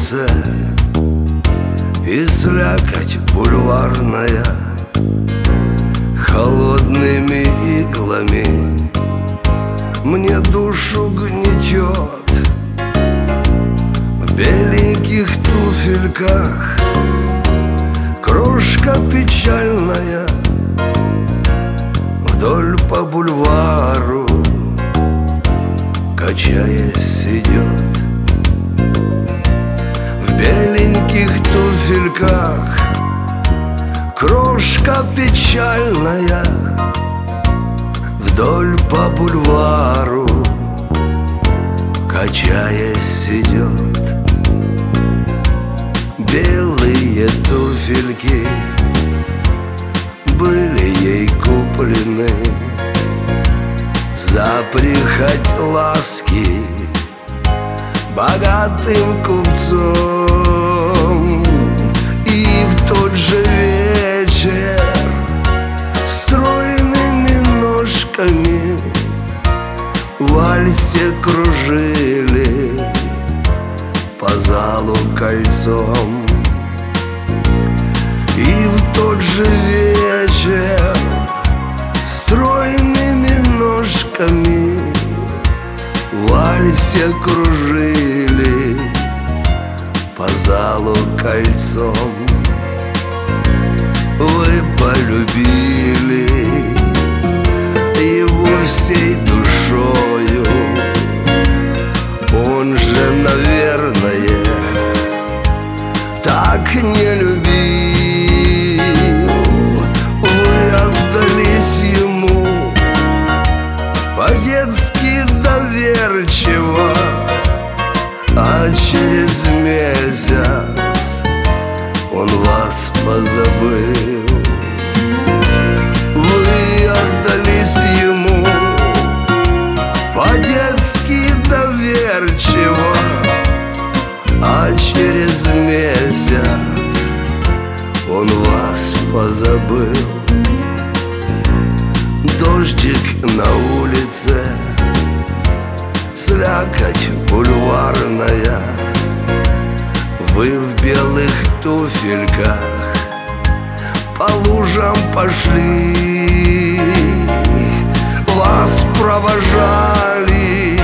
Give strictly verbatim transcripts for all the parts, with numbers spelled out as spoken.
улице, и слякоть бульварная холодными иглами мне душу гнетет. В беленьких туфельках крошка печальная вдоль по бульвару, качаясь, идет. В беленьких туфельках крошка печальная вдоль по бульвару, качаясь, идет. Белые туфельки были ей куплены за прихоть ласки богатым купцом. И в тот же вечер стройными ножками в вальсе кружили по залу кольцом. И в тот же вечер стройными ножками в вальсе кружили по залу кольцом. Вы полюбили его всей душою, он же, наверное, так не любил. Вы отдались ему по-детски доверчиво, а через месяц он вас позабыл. Вы отдались ему по-детски доверчиво, а через месяц он вас позабыл. Дождик на улице, слякоть бульварная, вы в белых туфельках по лужам пошли. Вас провожали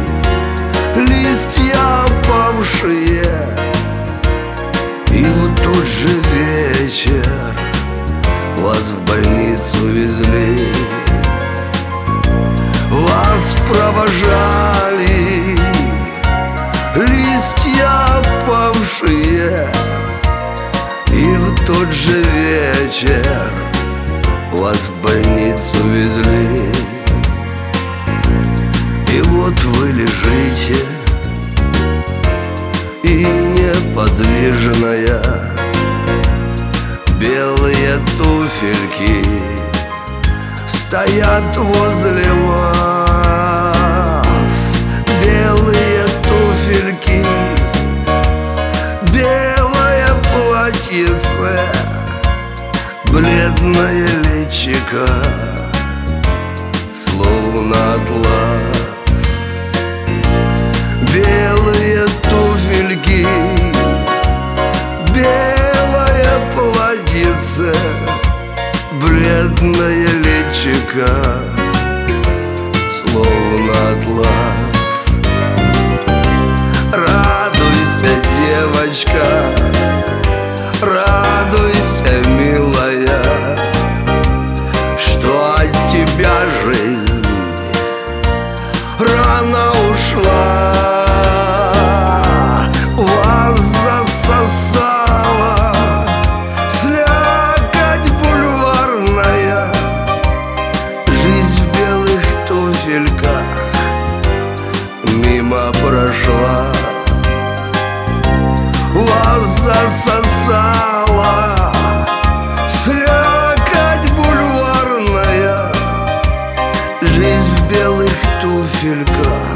листья опавшие, и в тот же вечер вас в больницу везли. Вас провожали листья опавшие, и в тот же вечер вас в больницу везли. И вот вы лежите, и неподвижная, белые туфельки стоят возле вас. Белые туфельки, белое платьице, бледное личико, словно атлас. Белые туфельки, белое платьице, бледное личико, словно атлас. Радуйся, девочка, радуйся, милая, что от тебя жизнь рано ушла. Вас засосала слякоть бульварная, жизнь в белых туфельках мимо прошла. Вас засосала слякоть бульварная, жизнь в белых туфельках